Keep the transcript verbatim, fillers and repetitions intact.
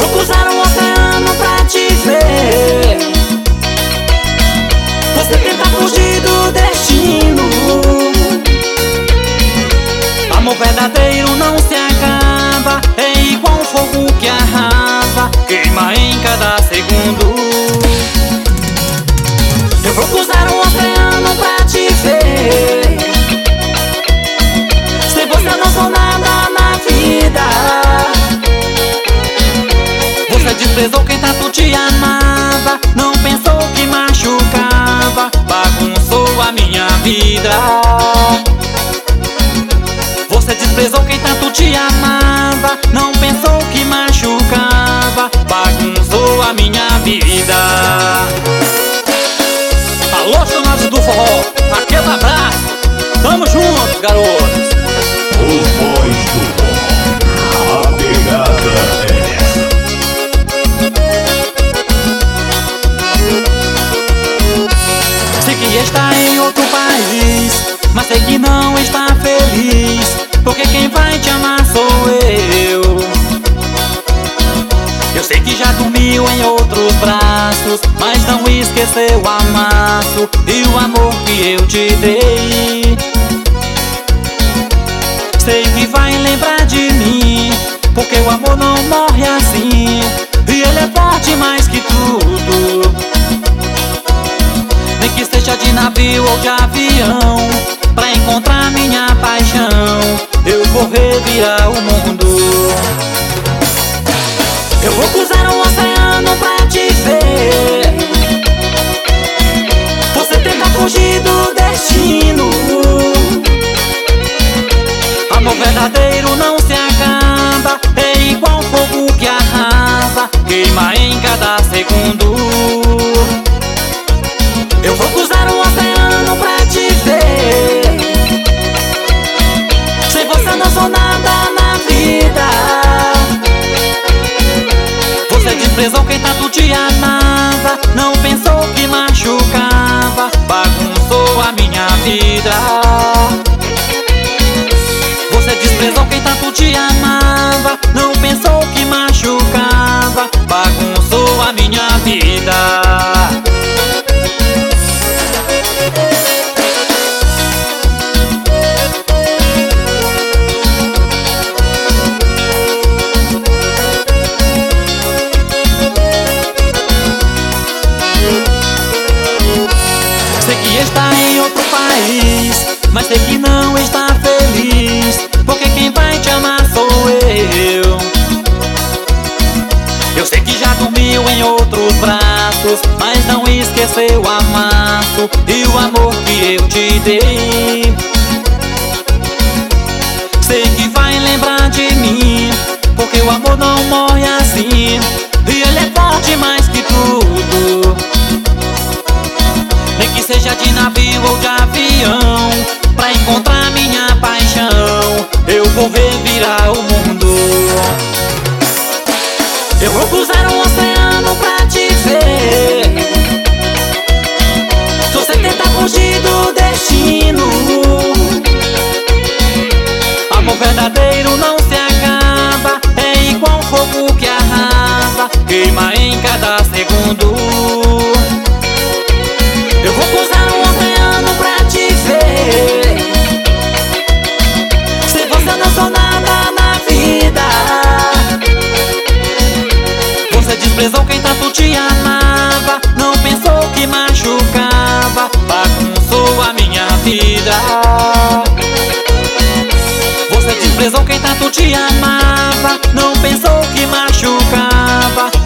vou cruzar o oceano pra te ver. Você tenta fugir do destino. Amor verdadeiro não se acaba, é igual um fogo que arrasa, queima em cada segundo. Eu vou cruzar o oceano pra te ver. Sem você eu não sou nada na vida. Você desprezou quem tanto te amava, não pensou que machucava, bagunçou a minha vida. Você desprezou quem tanto te amava, não pensou que machucava, bagunçou a minha vida. Alô, chamados do forró, aquele abraço, tamo juntos, garotos. Os boys do forró, a pegada é essa. Sei que está em outro país, mas sei que não está feliz, porque quem vai te amar sou eu. Eu sei que já dormiu em outros braços, mas não esqueceu o amasso e o amor que eu te dei. Sei que vai lembrar de mim, porque o amor não morre assim, e ele é forte mais que tudo. Nem que seja de navio ou de avião, pra encontrar minha paixão, eu vou revirar o mundo. Eu vou cruzar o oceano pra te ver. Você tenta fugir do destino. Amor verdadeiro não se acaba, é igual um fogo que arrasa, queima em cada segundo. Eu vou cruzar o oceano pra te ver. Sem você não sou nada na vida. Você desprezou quem tanto te amava, não pensou que machucava, bagunçou a minha vida. Você desprezou quem tanto te amava, não pensou que machucava, bagunçou a minha vida. Sei que está em outro país, mas sei que não está feliz, porque quem vai te amar sou eu. Eu sei que já dormiu em outros braços, mas não esqueceu o amasso e o amor que eu te dei. Sei que vai lembrar de mim, porque o amor não morre assim, e ele é forte mais que tudo. Nem que seja de navio ou de avião, pra encontrar minha paixão, eu vou revirar o mundo. Eu vou cruzar o oceano pra te ver. Se você tenta fugir do destino, amor verdadeiro não se acaba, é igual um fogo que arrasa, queima em cada segundo. Eu vou cruzar o oceano pra te ver. Sem você eu não sou nada na vida. Você desprezou quem tanto te amava, não pensou que machucava, bagunçou a minha vida. Você desprezou quem tanto te amava, não pensou que machucava,